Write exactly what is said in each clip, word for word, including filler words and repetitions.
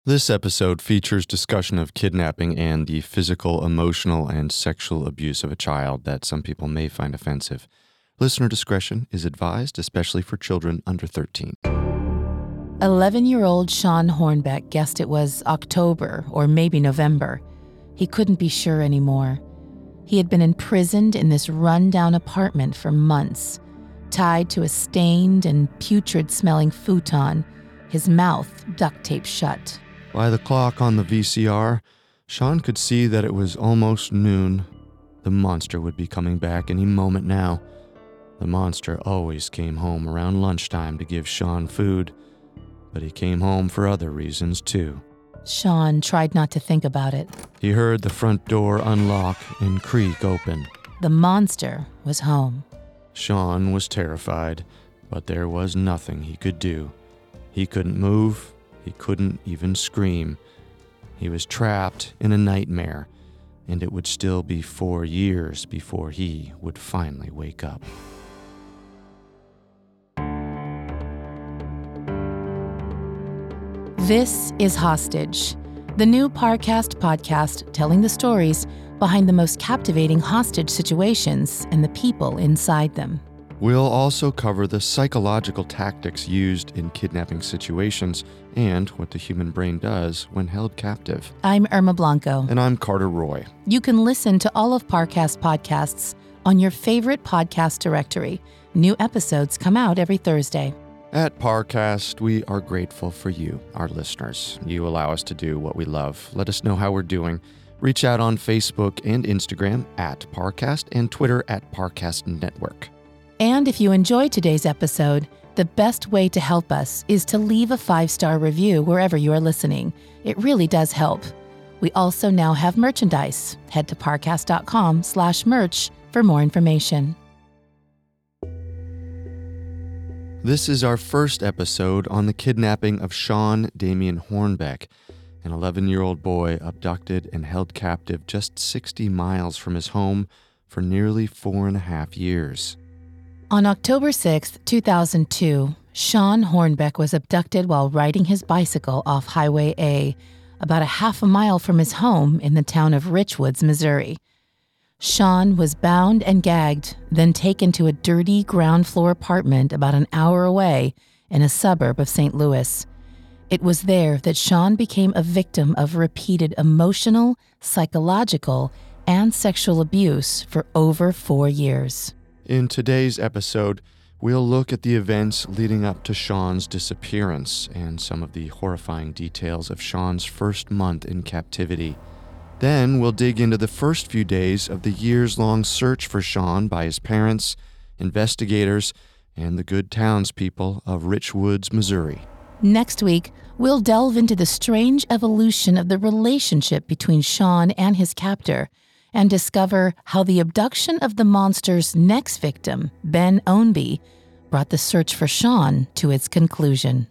This episode features discussion of kidnapping and the physical, emotional, and sexual abuse of a child that some people may find offensive. Listener discretion is advised, especially for children under thirteen. eleven-year-old Sean Hornbeck guessed it was October or maybe November. He couldn't be sure anymore. He had been imprisoned in this run-down apartment for months, tied to a stained and putrid-smelling futon, his mouth duct-taped shut. By the clock on the V C R, Sean could see that it was almost noon. The monster would be coming back any moment now. The monster always came home around lunchtime to give Sean food, but he came home for other reasons too. Sean tried not to think about it. He heard the front door unlock and creak open. The monster was home. Sean was terrified, but there was nothing he could do. He couldn't move. He couldn't even scream. He was trapped in a nightmare, and it would still be four years before he would finally wake up. This is Hostage, the new Parcast podcast telling the stories behind the most captivating hostage situations and the people inside them. We'll also cover the psychological tactics used in kidnapping situations and what the human brain does when held captive. I'm Irma Blanco. And I'm Carter Roy. You can listen to all of Parcast podcasts on your favorite podcast directory. New episodes come out every Thursday. At Parcast, we are grateful for you, our listeners. You allow us to do what we love. Let us know how we're doing. Reach out on Facebook and Instagram at Parcast and Twitter at Parcast Network. And if you enjoyed today's episode, the best way to help us is to leave a five-star review wherever you are listening. It really does help. We also now have merchandise. Head to parcast.com slash merch for more information. This is our first episode on the kidnapping of Sean Damien Hornbeck, an eleven-year-old boy abducted and held captive just sixty miles from his home for nearly four and a half years. On October sixth, two thousand two, Sean Hornbeck was abducted while riding his bicycle off Highway A, about a half a mile from his home in the town of Richwoods, Missouri. Sean was bound and gagged, then taken to a dirty ground floor apartment about an hour away in a suburb of Saint Louis. It was there that Sean became a victim of repeated emotional, psychological, and sexual abuse for over four years. In today's episode, we'll look at the events leading up to Sean's disappearance and some of the horrifying details of Sean's first month in captivity. Then we'll dig into the first few days of the years-long search for Sean by his parents, investigators, and the good townspeople of Richwoods, Missouri. Next week, we'll delve into the strange evolution of the relationship between Sean and his captor, and discover how the abduction of the monster's next victim, Ben Ownby, brought the search for Sean to its conclusion.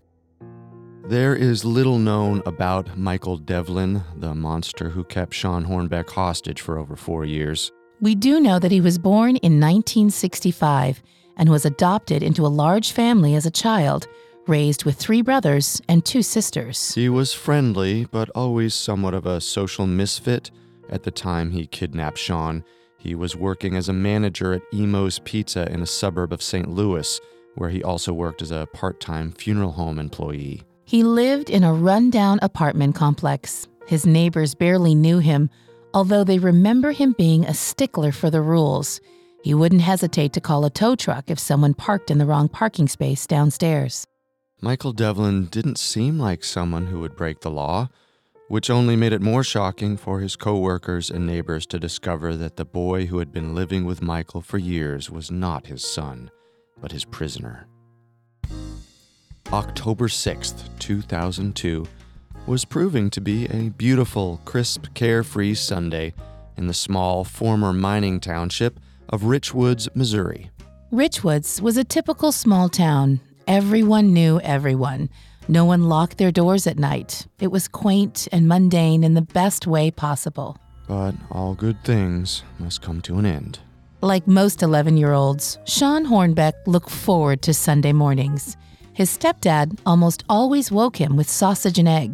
There is little known about Michael Devlin, the monster who kept Sean Hornbeck hostage for over four years. We do know that he was born in nineteen sixty-five and was adopted into a large family as a child, raised with three brothers and two sisters. He was friendly, but always somewhat of a social misfit. At the time he kidnapped Sean, he was working as a manager at Emo's Pizza in a suburb of Saint Louis, where he also worked as a part-time funeral home employee. He lived in a run-down apartment complex. His neighbors barely knew him, although they remember him being a stickler for the rules. He wouldn't hesitate to call a tow truck if someone parked in the wrong parking space downstairs. Michael Devlin didn't seem like someone who would break the law, which only made it more shocking for his co-workers and neighbors to discover that the boy who had been living with Michael for years was not his son, but his prisoner. October sixth, two thousand two, was proving to be a beautiful, crisp, carefree Sunday in the small, former mining township of Richwoods, Missouri. Richwoods was a typical small town. Everyone knew everyone. No one locked their doors at night. It was quaint and mundane in the best way possible. But all good things must come to an end. Like most eleven-year-olds, Sean Hornbeck looked forward to Sunday mornings. His stepdad almost always woke him with sausage and eggs,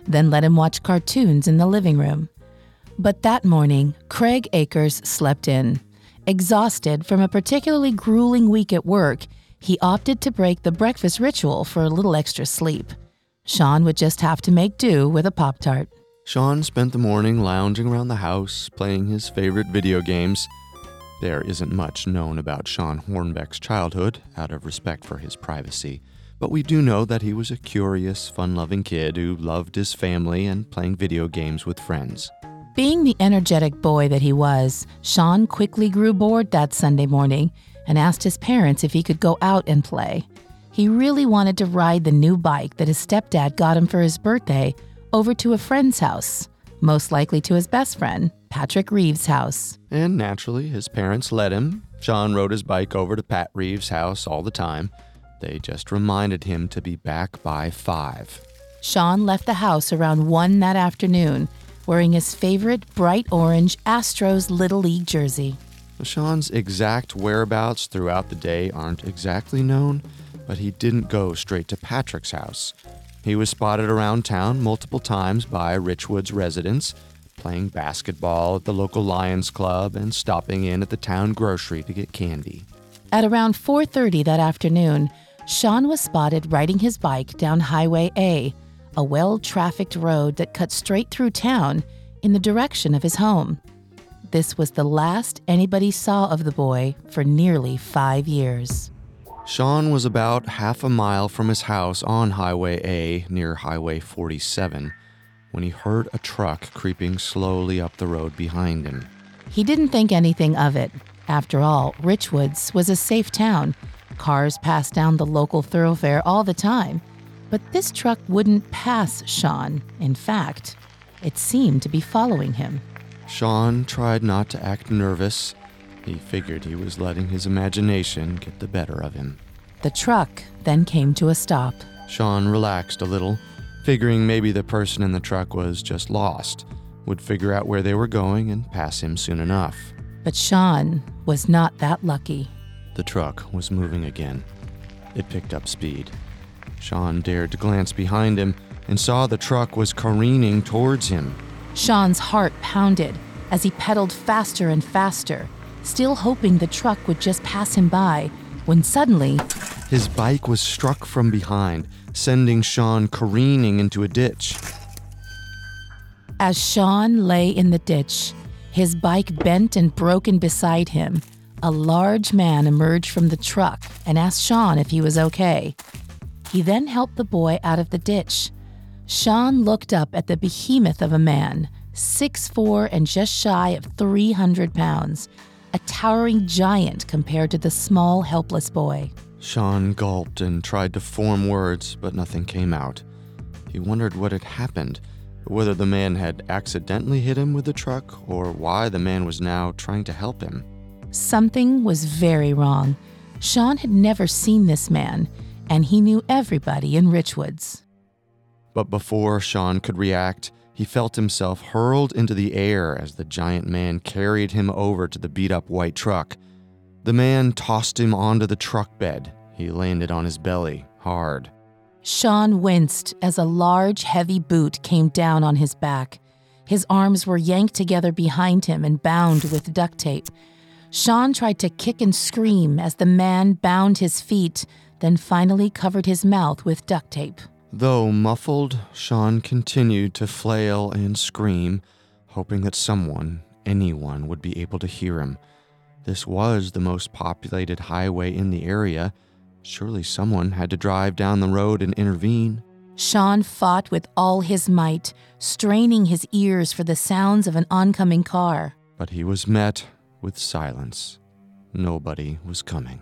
then let him watch cartoons in the living room. But that morning, Craig Akers slept in. Exhausted from a particularly grueling week at work, he opted to break the breakfast ritual for a little extra sleep. Sean would just have to make do with a Pop-Tart. Sean spent the morning lounging around the house, playing his favorite video games. There isn't much known about Sean Hornbeck's childhood, out of respect for his privacy, but we do know that he was a curious, fun-loving kid who loved his family and playing video games with friends. Being the energetic boy that he was, Sean quickly grew bored that Sunday morning and asked his parents if he could go out and play. He really wanted to ride the new bike that his stepdad got him for his birthday over to a friend's house, most likely to his best friend, Patrick Reeves' house. And naturally, his parents let him. Sean rode his bike over to Pat Reeves' house all the time. They just reminded him to be back by five. Sean left the house around one that afternoon, wearing his favorite bright orange Astros Little League jersey. Sean's exact whereabouts throughout the day aren't exactly known, but he didn't go straight to Patrick's house. He was spotted around town multiple times by Richwood's residents, playing basketball at the local Lions Club and stopping in at the town grocery to get candy. At around four thirty that afternoon, Sean was spotted riding his bike down Highway A, a well-trafficked road that cut straight through town in the direction of his home. This was the last anybody saw of the boy for nearly five years. Sean was about half a mile from his house on Highway A near Highway forty-seven when he heard a truck creeping slowly up the road behind him. He didn't think anything of it. After all, Richwoods was a safe town. Cars passed down the local thoroughfare all the time. But this truck wouldn't pass Sean. In fact, it seemed to be following him. Sean tried not to act nervous. He figured he was letting his imagination get the better of him. The truck then came to a stop. Sean relaxed a little, figuring maybe the person in the truck was just lost, would figure out where they were going and pass him soon enough. But Sean was not that lucky. The truck was moving again. It picked up speed. Sean dared to glance behind him and saw the truck was careening towards him. Sean's heart pounded as he pedaled faster and faster, still hoping the truck would just pass him by, when suddenly, his bike was struck from behind, sending Sean careening into a ditch. As Sean lay in the ditch, his bike bent and broken beside him, a large man emerged from the truck and asked Sean if he was okay. He then helped the boy out of the ditch. Sean looked up at the behemoth of a man, six foot four and just shy of three hundred pounds, a towering giant compared to the small, helpless boy. Sean gulped and tried to form words, but nothing came out. He wondered what had happened, whether the man had accidentally hit him with the truck, or why the man was now trying to help him. Something was very wrong. Sean had never seen this man, and he knew everybody in Richwoods. But before Sean could react, he felt himself hurled into the air as the giant man carried him over to the beat-up white truck. The man tossed him onto the truck bed. He landed on his belly, hard. Sean winced as a large, heavy boot came down on his back. His arms were yanked together behind him and bound with duct tape. Sean tried to kick and scream as the man bound his feet, then finally covered his mouth with duct tape. Though muffled, Sean continued to flail and scream, hoping that someone, anyone, would be able to hear him. This was the most populated highway in the area. Surely someone had to drive down the road and intervene. Sean fought with all his might, straining his ears for the sounds of an oncoming car. But he was met with silence. Nobody was coming.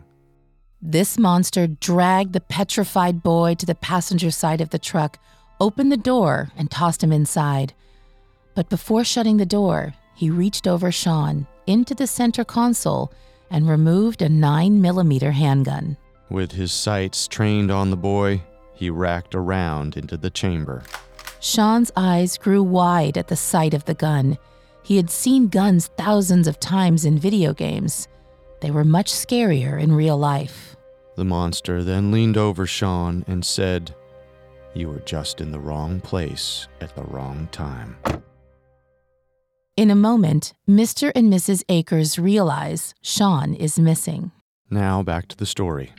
This monster dragged the petrified boy to the passenger side of the truck, opened the door, and tossed him inside. But before shutting the door, he reached over Sean into the center console and removed a nine millimeter handgun. With his sights trained on the boy, he racked around into the chamber. Sean's eyes grew wide at the sight of the gun. He had seen guns thousands of times in video games. They were much scarier in real life. The monster then leaned over Sean and said, You were just in the wrong place at the wrong time. In a moment, Mister and Missus Akers realize Sean is missing. Now back to the story.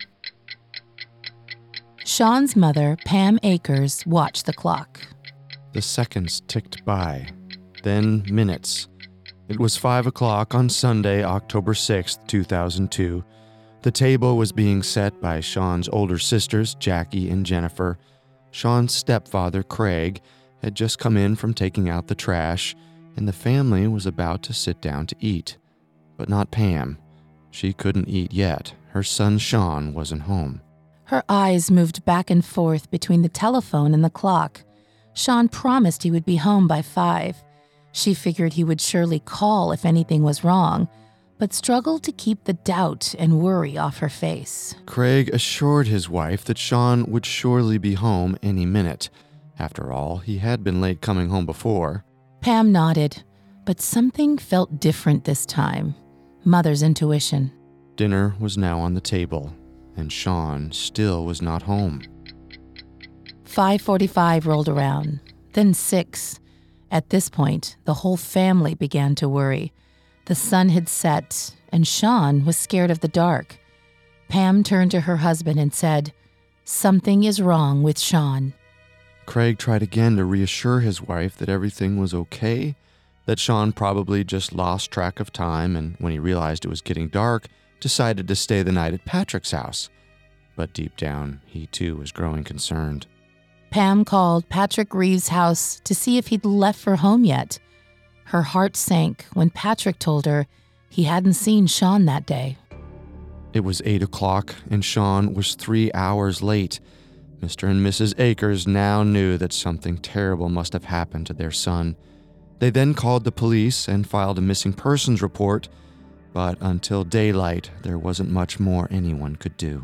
Sean's mother, Pam Akers, watched the clock. The seconds ticked by, then minutes. It was five o'clock on Sunday, October sixth, two thousand two. The table was being set by Sean's older sisters, Jackie and Jennifer. Sean's stepfather, Craig, had just come in from taking out the trash, and the family was about to sit down to eat. But not Pam. She couldn't eat yet. Her son, Sean, wasn't home. Her eyes moved back and forth between the telephone and the clock. Sean promised he would be home by five. She figured he would surely call if anything was wrong, but struggled to keep the doubt and worry off her face. Craig assured his wife that Sean would surely be home any minute. After all, he had been late coming home before. Pam nodded, but something felt different this time. Mother's intuition. Dinner was now on the table, and Sean still was not home. five forty-five rolled around, then six. At this point, the whole family began to worry. The sun had set, and Sean was scared of the dark. Pam turned to her husband and said, "Something is wrong with Sean." Craig tried again to reassure his wife that everything was okay, that Sean probably just lost track of time and when he realized it was getting dark, decided to stay the night at Patrick's house. But deep down, he too was growing concerned. Pam called Patrick Reeves' house to see if he'd left for home yet. Her heart sank when Patrick told her he hadn't seen Sean that day. It was eight o'clock, and Sean was three hours late. Mister and Missus Akers now knew that something terrible must have happened to their son. They then called the police and filed a missing persons report, but until daylight, there wasn't much more anyone could do.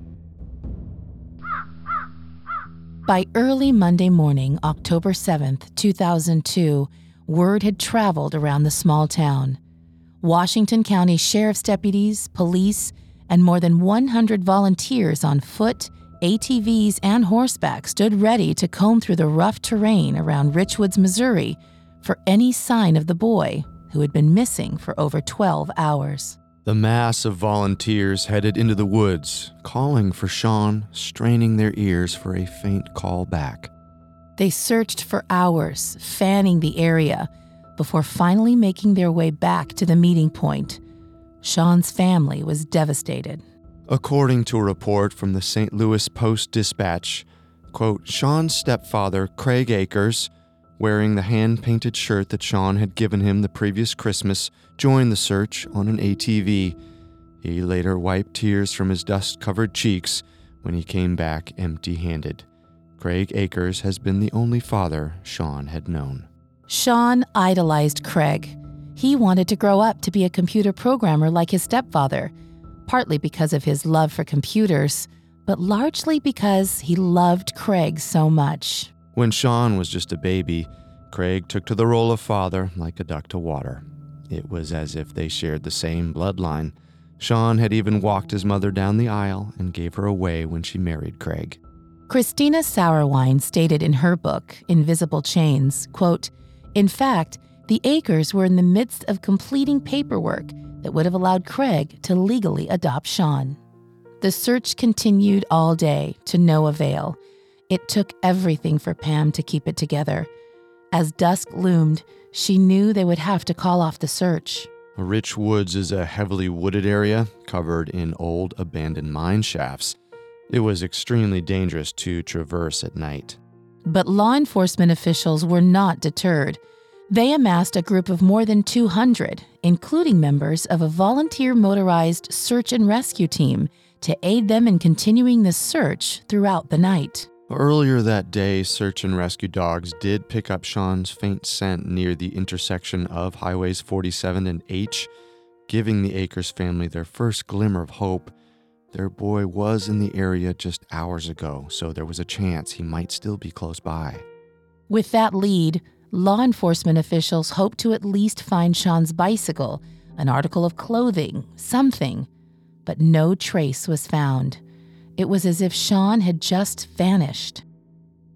By early Monday morning, October seventh, two thousand two, word had traveled around the small town. Washington County Sheriff's deputies, police, and more than one hundred volunteers on foot, A T Vs, and horseback stood ready to comb through the rough terrain around Richwoods, Missouri, for any sign of the boy who had been missing for over twelve hours. The mass of volunteers headed into the woods, calling for Sean, straining their ears for a faint call back. They searched for hours, fanning the area, before finally making their way back to the meeting point. Sean's family was devastated. According to a report from the Saint Louis Post-Dispatch, quote, Sean's stepfather, Craig Akers, wearing the hand-painted shirt that Sean had given him the previous Christmas, joined the search on an A T V. He later wiped tears from his dust-covered cheeks when he came back empty-handed. Craig Akers has been the only father Sean had known. Sean idolized Craig. He wanted to grow up to be a computer programmer like his stepfather, partly because of his love for computers, but largely because he loved Craig so much. When Sean was just a baby, Craig took to the role of father like a duck to water. It was as if they shared the same bloodline. Sean had even walked his mother down the aisle and gave her away when she married Craig. Christina Sauerwein stated in her book, Invisible Chains, quote, "In fact, the Akers were in the midst of completing paperwork that would have allowed Craig to legally adopt Sean." The search continued all day to no avail. It took everything for Pam to keep it together. As dusk loomed, she knew they would have to call off the search. Rich Woods is a heavily wooded area covered in old abandoned mine shafts. It was extremely dangerous to traverse at night. But law enforcement officials were not deterred. They amassed a group of more than two hundred, including members of a volunteer motorized search and rescue team, to aid them in continuing the search throughout the night. Earlier that day, search and rescue dogs did pick up Sean's faint scent near the intersection of Highways forty-seven and H, giving the Akers family their first glimmer of hope. Their boy was in the area just hours ago, so there was a chance he might still be close by. With that lead, law enforcement officials hoped to at least find Sean's bicycle, an article of clothing, something. But no trace was found. It was as if Sean had just vanished.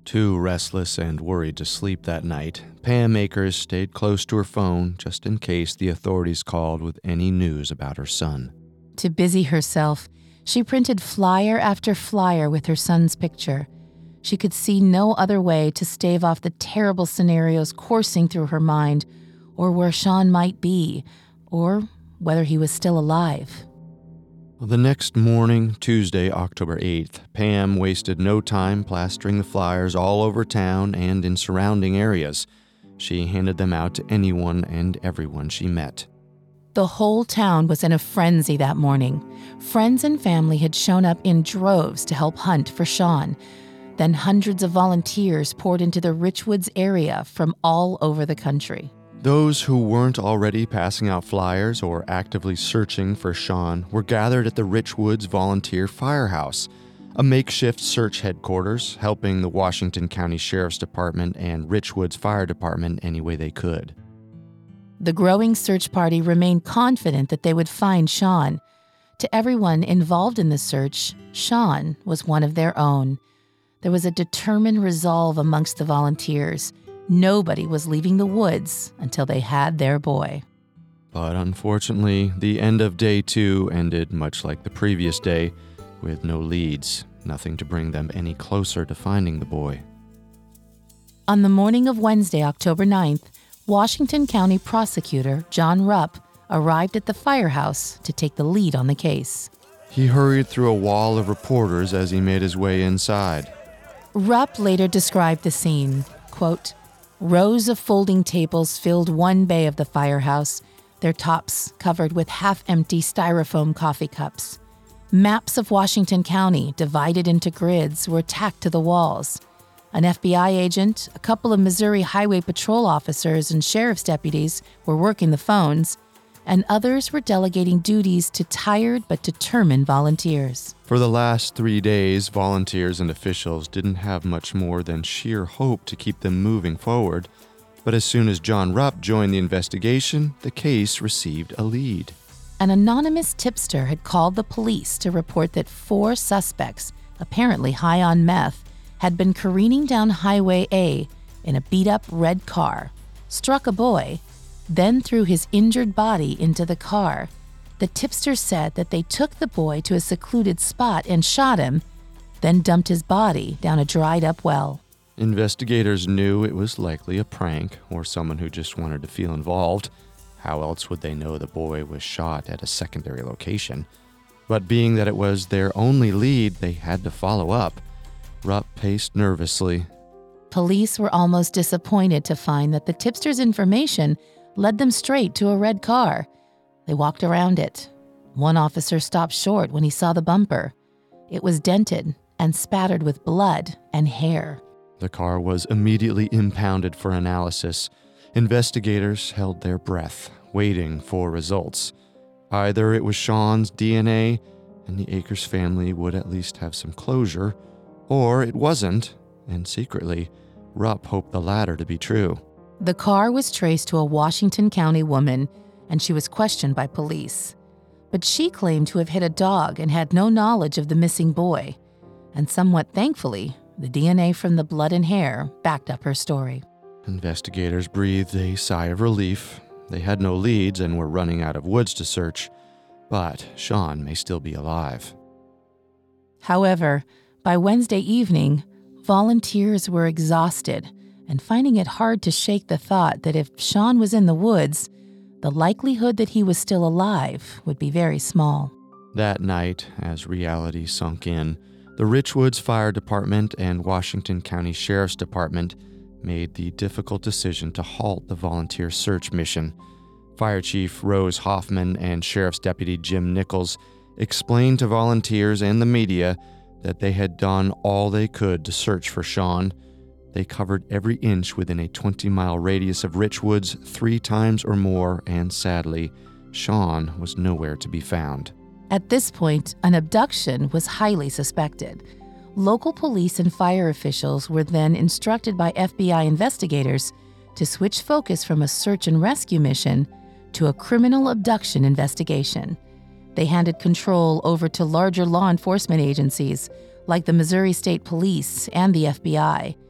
Too restless and worried to sleep that night, Pam Akers stayed close to her phone just in case the authorities called with any news about her son. To busy herself, she printed flyer after flyer with her son's picture. She could see no other way to stave off the terrible scenarios coursing through her mind, or where Sean might be, or whether he was still alive. The next morning, Tuesday, October eighth, Pam wasted no time plastering the flyers all over town and in surrounding areas. She handed them out to anyone and everyone she met. The whole town was in a frenzy that morning. Friends and family had shown up in droves to help hunt for Sean. Then hundreds of volunteers poured into the Richwoods area from all over the country. Those who weren't already passing out flyers or actively searching for Sean were gathered at the Richwoods Volunteer Firehouse, a makeshift search headquarters helping the Washington County Sheriff's Department and Richwoods Fire Department any way they could. The growing search party remained confident that they would find Sean. To everyone involved in the search, Sean was one of their own. There was a determined resolve amongst the volunteers. Nobody was leaving the woods until they had their boy. But unfortunately, the end of day two ended much like the previous day, with no leads, nothing to bring them any closer to finding the boy. On the morning of Wednesday, October ninth, Washington County Prosecutor John Rupp arrived at the firehouse to take the lead on the case. He hurried through a wall of reporters as he made his way inside. Rupp later described the scene, quote, "Rows of folding tables filled one bay of the firehouse, their tops covered with half-empty styrofoam coffee cups. Maps of Washington County, divided into grids, were tacked to the walls. An F B I agent, a couple of Missouri Highway Patrol officers and sheriff's deputies were working the phones, and others were delegating duties to tired but determined volunteers." For the last three days, volunteers and officials didn't have much more than sheer hope to keep them moving forward. But as soon as John Rupp joined the investigation, the case received a lead. An anonymous tipster had called the police to report that four suspects, apparently high on meth, had been careening down Highway A in a beat-up red car, struck a boy, then threw his injured body into the car. The tipster said that they took the boy to a secluded spot and shot him, then dumped his body down a dried-up well. Investigators knew it was likely a prank or someone who just wanted to feel involved. How else would they know the boy was shot at a secondary location? But being that it was their only lead, they had to follow up. Rupp paced nervously. Police were almost disappointed to find that the tipster's information led them straight to a red car. They walked around it. One officer stopped short when he saw the bumper. It was dented and spattered with blood and hair. The car was immediately impounded for analysis. Investigators held their breath, waiting for results. Either it was Sean's D N A, and the Akers family would at least have some closure, or it wasn't, and secretly, Rupp hoped the latter to be true. The car was traced to a Washington County woman, and she was questioned by police. But she claimed to have hit a dog and had no knowledge of the missing boy. And somewhat thankfully, the D N A from the blood and hair backed up her story. Investigators breathed a sigh of relief. They had no leads and were running out of woods to search. But Sean may still be alive. However, by Wednesday evening, volunteers were exhausted and finding it hard to shake the thought that if Sean was in the woods, the likelihood that he was still alive would be very small. That night, as reality sunk in, the Richwoods Fire Department and Washington County Sheriff's Department made the difficult decision to halt the volunteer search mission. Fire Chief Rose Hoffman and Sheriff's Deputy Jim Nichols explained to volunteers and the media that they had done all they could to search for Sean. They covered every inch within a twenty-mile radius of Richwoods three times or more, and sadly, Sean was nowhere to be found. At this point, an abduction was highly suspected. Local police and fire officials were then instructed by F B I investigators to switch focus from a search and rescue mission to a criminal abduction investigation. They handed control over to larger law enforcement agencies like the Missouri State Police and the F B I.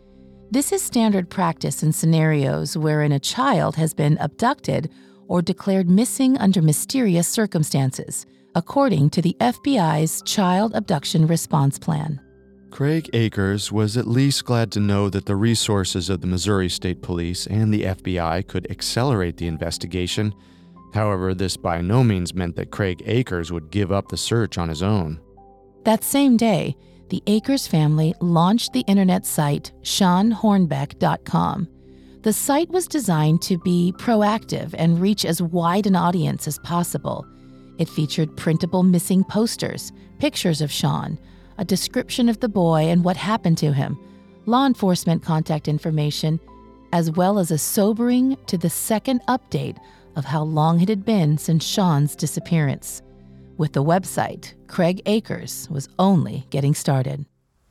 This is standard practice in scenarios wherein a child has been abducted or declared missing under mysterious circumstances, according to the F B I's Child Abduction Response Plan. Craig Akers was at least glad to know that the resources of the Missouri State Police and the F B I could accelerate the investigation. However, this by no means meant that Craig Akers would give up the search on his own. That same day, the Akers family launched the internet site Sean Hornbeck dot com. The site was designed to be proactive and reach as wide an audience as possible. It featured printable missing posters, pictures of Sean, a description of the boy and what happened to him, law enforcement contact information, as well as a sobering to the second update of how long it had been since Sean's disappearance. With the website, Craig Akers was only getting started.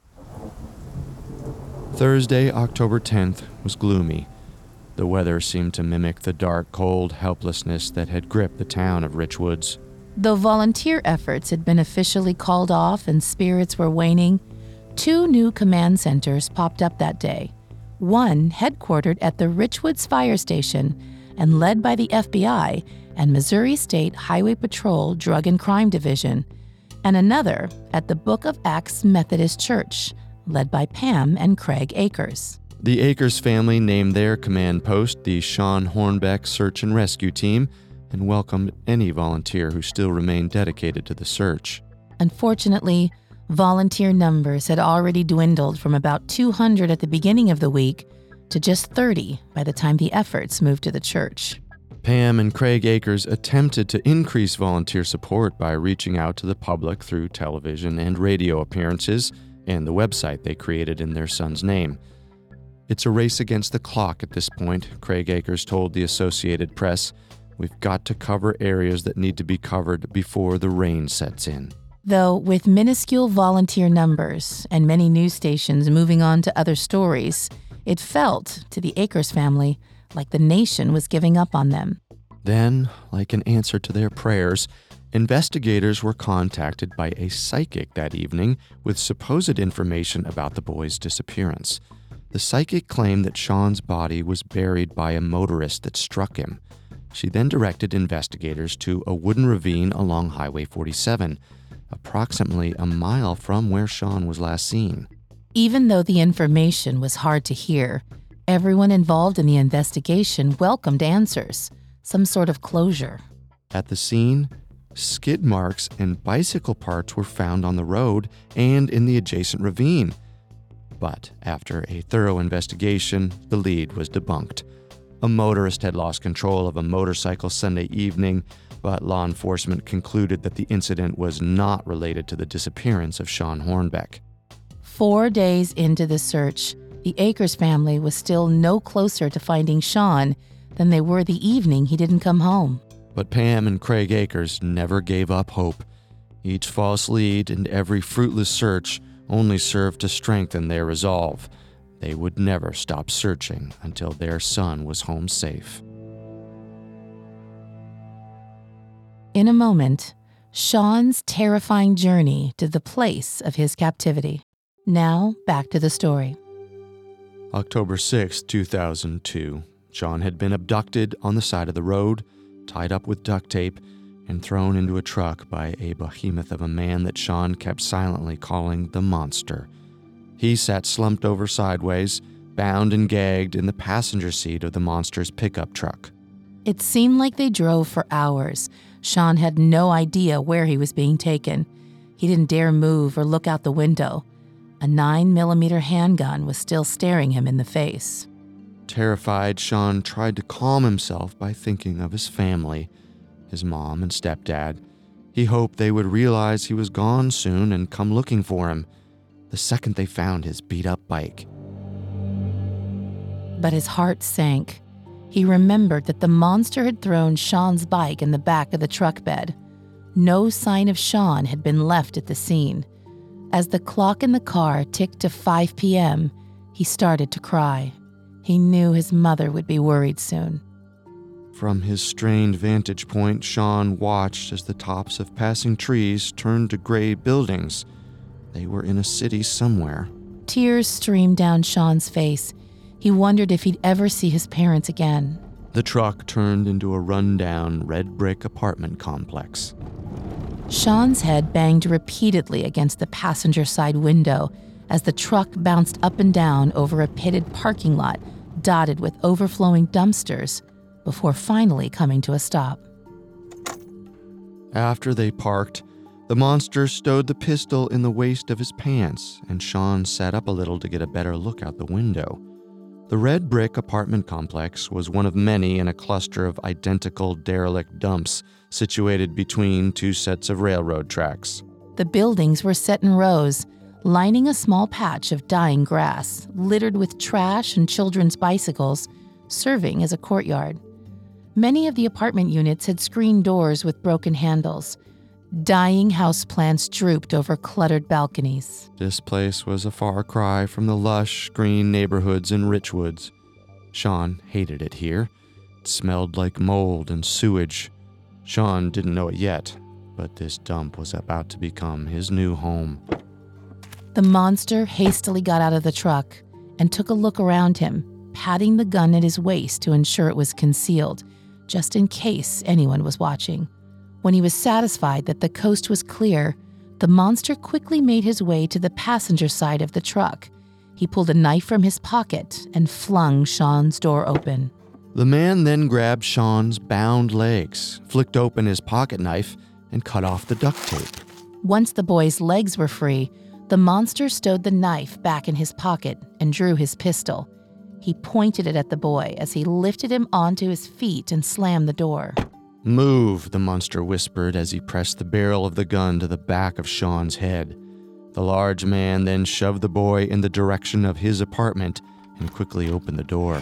Thursday, October tenth, was gloomy. The weather seemed to mimic the dark, cold helplessness that had gripped the town of Richwoods. Though volunteer efforts had been officially called off and spirits were waning, two new command centers popped up that day. One headquartered at the Richwoods Fire Station and led by the F B I and Missouri State Highway Patrol Drug and Crime Division, and another at the Book of Acts Methodist Church, led by Pam and Craig Akers. The Akers family named their command post the Sean Hornbeck Search and Rescue Team and welcomed any volunteer who still remained dedicated to the search. Unfortunately, volunteer numbers had already dwindled from about two hundred at the beginning of the week to just thirty by the time the efforts moved to the church. Pam and Craig Akers attempted to increase volunteer support by reaching out to the public through television and radio appearances and the website they created in their son's name. It's a race against the clock at this point, Craig Akers told the Associated Press. We've got to cover areas that need to be covered before the rain sets in. Though with minuscule volunteer numbers and many news stations moving on to other stories, it felt, to the Akers family, like the nation was giving up on them. Then, like an answer to their prayers, investigators were contacted by a psychic that evening with supposed information about the boy's disappearance. The psychic claimed that Sean's body was buried by a motorist that struck him. She then directed investigators to a wooden ravine along Highway forty-seven, approximately a mile from where Sean was last seen. Even though the information was hard to hear, everyone involved in the investigation welcomed answers, some sort of closure. At the scene, skid marks and bicycle parts were found on the road and in the adjacent ravine. But after a thorough investigation, the lead was debunked. A motorist had lost control of a motorcycle Sunday evening, but law enforcement concluded that the incident was not related to the disappearance of Sean Hornbeck. Four days into the search, the Akers family was still no closer to finding Sean than they were the evening he didn't come home. But Pam and Craig Akers never gave up hope. Each false lead and every fruitless search only served to strengthen their resolve. They would never stop searching until their son was home safe. In a moment, Sean's terrifying journey to the place of his captivity. Now, back to the story. October sixth, two thousand two. Sean had been abducted on the side of the road, tied up with duct tape, and thrown into a truck by a behemoth of a man that Sean kept silently calling the Monster. He sat slumped over sideways, bound and gagged in the passenger seat of the Monster's pickup truck. It seemed like they drove for hours. Sean had no idea where he was being taken. He didn't dare move or look out the window. A nine millimeter handgun was still staring him in the face. Terrified, Sean tried to calm himself by thinking of his family, his mom and stepdad. He hoped they would realize he was gone soon and come looking for him, the second they found his beat-up bike. But his heart sank. He remembered that the Monster had thrown Sean's bike in the back of the truck bed. No sign of Sean had been left at the scene. As the clock in the car ticked to five p.m., he started to cry. He knew his mother would be worried soon. From his strained vantage point, Sean watched as the tops of passing trees turned to gray buildings. They were in a city somewhere. Tears streamed down Sean's face. He wondered if he'd ever see his parents again. The truck turned into a rundown red brick apartment complex. Sean's head banged repeatedly against the passenger side window as the truck bounced up and down over a pitted parking lot dotted with overflowing dumpsters before finally coming to a stop. After they parked, the monster stowed the pistol in the waist of his pants, and Sean sat up a little to get a better look out the window. The red brick apartment complex was one of many in a cluster of identical derelict dumps situated between two sets of railroad tracks. The buildings were set in rows, lining a small patch of dying grass, littered with trash and children's bicycles, serving as a courtyard. Many of the apartment units had screen doors with broken handles. Dying houseplants drooped over cluttered balconies. This place was a far cry from the lush, green neighborhoods in Richwoods. Sean hated it here. It smelled like mold and sewage. Sean didn't know it yet, but this dump was about to become his new home. The monster hastily got out of the truck and took a look around him, patting the gun at his waist to ensure it was concealed, just in case anyone was watching. When he was satisfied that the coast was clear, the monster quickly made his way to the passenger side of the truck. He pulled a knife from his pocket and flung Sean's door open. The man then grabbed Sean's bound legs, flicked open his pocket knife, and cut off the duct tape. Once the boy's legs were free, the monster stowed the knife back in his pocket and drew his pistol. He pointed it at the boy as he lifted him onto his feet and slammed the door. "Move," the monster whispered as he pressed the barrel of the gun to the back of Sean's head. The large man then shoved the boy in the direction of his apartment and quickly opened the door.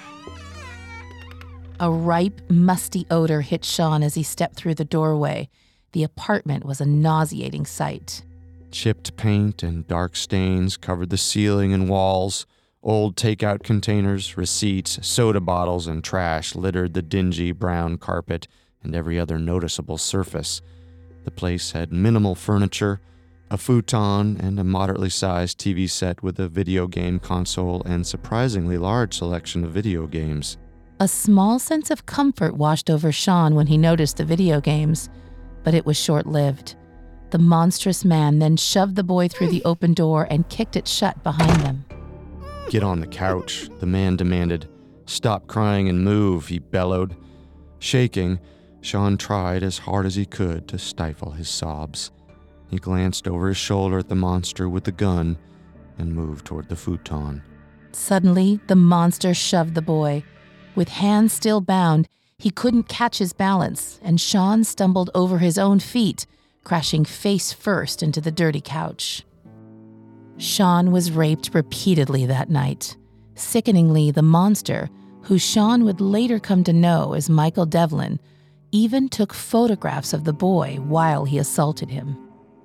A ripe, musty odor hit Sean as he stepped through the doorway. The apartment was a nauseating sight. Chipped paint and dark stains covered the ceiling and walls. Old takeout containers, receipts, soda bottles, and trash littered the dingy brown carpet and every other noticeable surface. The place had minimal furniture, a futon, and a moderately sized T V set with a video game console and surprisingly large selection of video games. A small sense of comfort washed over Sean when he noticed the video games, but it was short-lived. The monstrous man then shoved the boy through the open door and kicked it shut behind them. "Get on the couch," the man demanded. "Stop crying and move," he bellowed. Shaking, Sean tried as hard as he could to stifle his sobs. He glanced over his shoulder at the monster with the gun and moved toward the futon. Suddenly, the monster shoved the boy. With hands still bound, he couldn't catch his balance, and Sean stumbled over his own feet, crashing face first into the dirty couch. Sean was raped repeatedly that night. Sickeningly, the monster, who Sean would later come to know as Michael Devlin, even took photographs of the boy while he assaulted him.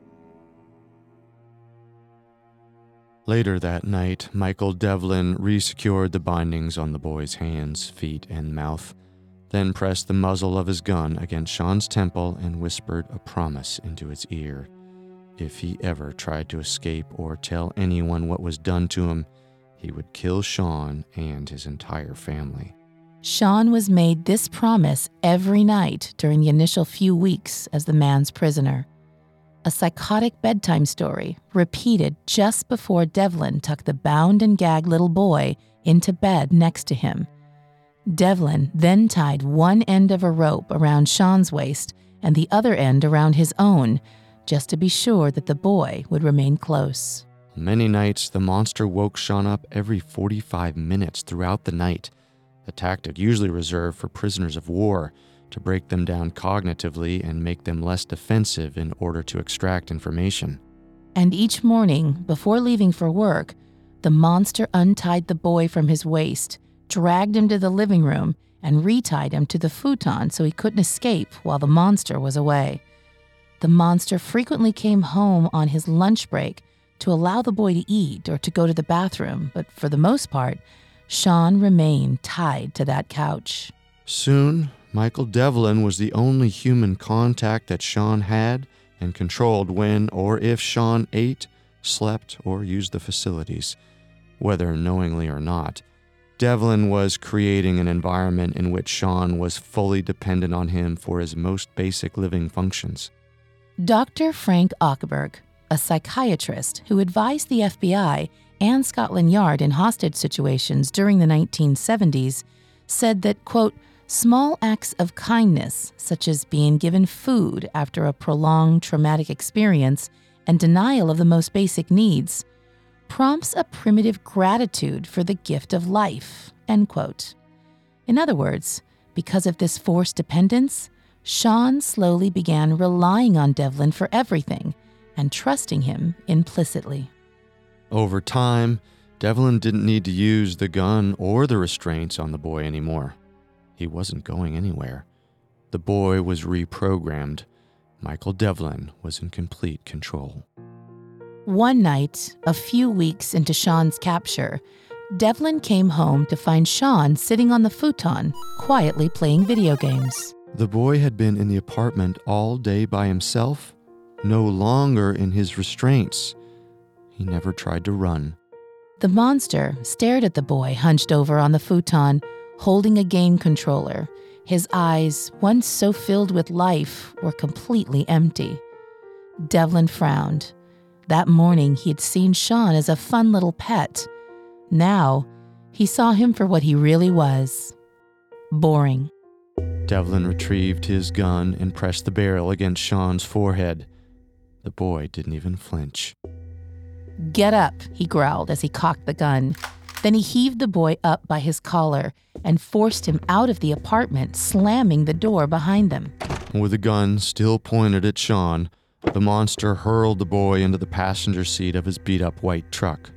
Later that night, Michael Devlin resecured the bindings on the boy's hands, feet, and mouth, then pressed the muzzle of his gun against Sean's temple and whispered a promise into his ear. If he ever tried to escape or tell anyone what was done to him, he would kill Sean and his entire family. Sean was made this promise every night during the initial few weeks as the man's prisoner. A psychotic bedtime story repeated just before Devlin tucked the bound and gagged little boy into bed next to him. Devlin then tied one end of a rope around Sean's waist and the other end around his own, just to be sure that the boy would remain close. Many nights, the monster woke Sean up every forty-five minutes throughout the night, a tactic usually reserved for prisoners of war, to break them down cognitively and make them less defensive in order to extract information. And each morning, before leaving for work, the monster untied the boy from his waist, dragged him to the living room, and retied him to the futon so he couldn't escape while the monster was away. The monster frequently came home on his lunch break to allow the boy to eat or to go to the bathroom, but for the most part, Sean remained tied to that couch. Soon, Michael Devlin was the only human contact that Sean had and controlled when or if Sean ate, slept, or used the facilities. Whether knowingly or not, Devlin was creating an environment in which Sean was fully dependent on him for his most basic living functions. Doctor Frank Ochberg, a psychiatrist who advised the F B I and Scotland Yard in hostage situations during the nineteen seventies, said that, quote, small acts of kindness, such as being given food after a prolonged traumatic experience and denial of the most basic needs, prompts a primitive gratitude for the gift of life, end quote. In other words, because of this forced dependence, Sean slowly began relying on Devlin for everything and trusting him implicitly. Over time, Devlin didn't need to use the gun or the restraints on the boy anymore. He wasn't going anywhere. The boy was reprogrammed. Michael Devlin was in complete control. One night, a few weeks into Sean's capture, Devlin came home to find Sean sitting on the futon, quietly playing video games. The boy had been in the apartment all day by himself, no longer in his restraints. He never tried to run. The monster stared at the boy hunched over on the futon, holding a game controller. His eyes, once so filled with life, were completely empty. Devlin frowned. That morning, he had seen Sean as a fun little pet. Now, he saw him for what he really was: boring. Devlin retrieved his gun and pressed the barrel against Sean's forehead. The boy didn't even flinch. Get up, he growled as he cocked the gun. Then he heaved the boy up by his collar and forced him out of the apartment, slamming the door behind them. With the gun still pointed at Sean, the monster hurled the boy into the passenger seat of his beat-up white truck.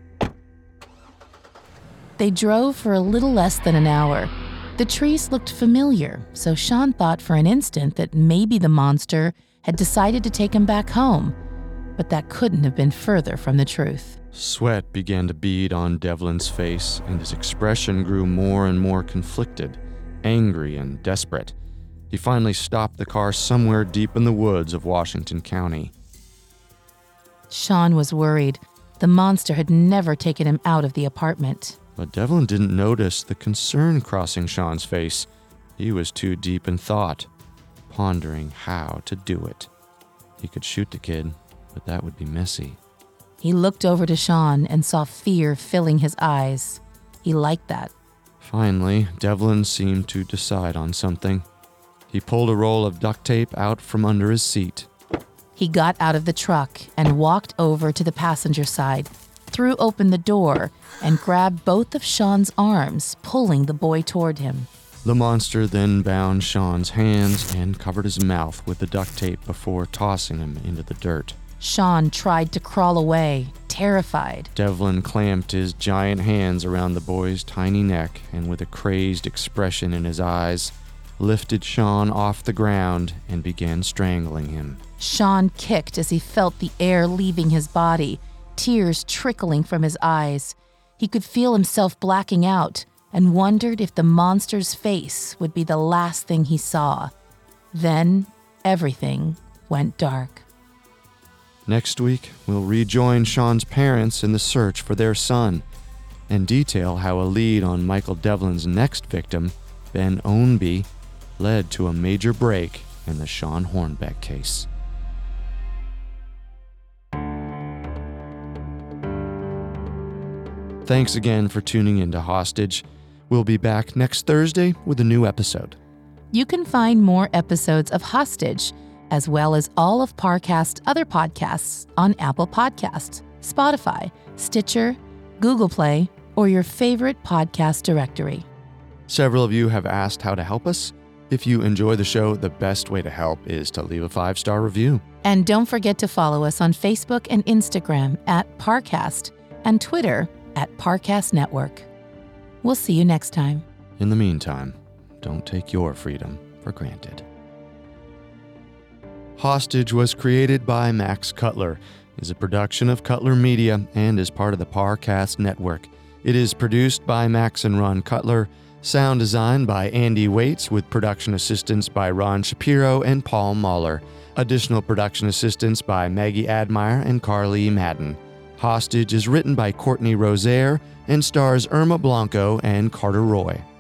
They drove for a little less than an hour. The trees looked familiar, so Sean thought for an instant that maybe the monster had decided to take him back home. But that couldn't have been further from the truth. Sweat began to bead on Devlin's face, and his expression grew more and more conflicted, angry and desperate. He finally stopped the car somewhere deep in the woods of Washington County. Sean was worried. The monster had never taken him out of the apartment. But Devlin didn't notice the concern crossing Sean's face. He was too deep in thought, pondering how to do it. He could shoot the kid, but that would be messy. He looked over to Sean and saw fear filling his eyes. He liked that. Finally, Devlin seemed to decide on something. He pulled a roll of duct tape out from under his seat. He got out of the truck and walked over to the passenger side, threw open the door, and grabbed both of Sean's arms, pulling the boy toward him. The monster then bound Sean's hands and covered his mouth with the duct tape before tossing him into the dirt. Sean tried to crawl away, terrified. Devlin clamped his giant hands around the boy's tiny neck and, with a crazed expression in his eyes, lifted Sean off the ground and began strangling him. Sean kicked as he felt the air leaving his body, tears trickling from his eyes. He could feel himself blacking out and wondered if the monster's face would be the last thing he saw. Then everything went dark. Next week, we'll rejoin Sean's parents in the search for their son and detail how a lead on Michael Devlin's next victim, Ben Ownby, led to a major break in the Sean Hornbeck case. Thanks again for tuning in to Hostage. We'll be back next Thursday with a new episode. You can find more episodes of Hostage, as well as all of Parcast's other podcasts, on Apple Podcasts, Spotify, Stitcher, Google Play, or your favorite podcast directory. Several of you have asked how to help us. If you enjoy the show, the best way to help is to leave a five-star review. And don't forget to follow us on Facebook and Instagram at Parcast and Twitter at Parcast Network. We'll see you next time. In the meantime, don't take your freedom for granted. Hostage was created by Max Cutler, is a production of Cutler Media, and is part of the Parcast Network. It is produced by Max and Ron Cutler, sound design by Andy Waits, with production assistance by Ron Shapiro and Paul Mahler. Additional production assistance by Maggie Admire and Carly Madden. Hostage is written by Courtney Rosaire and stars Irma Blanco and Carter Roy.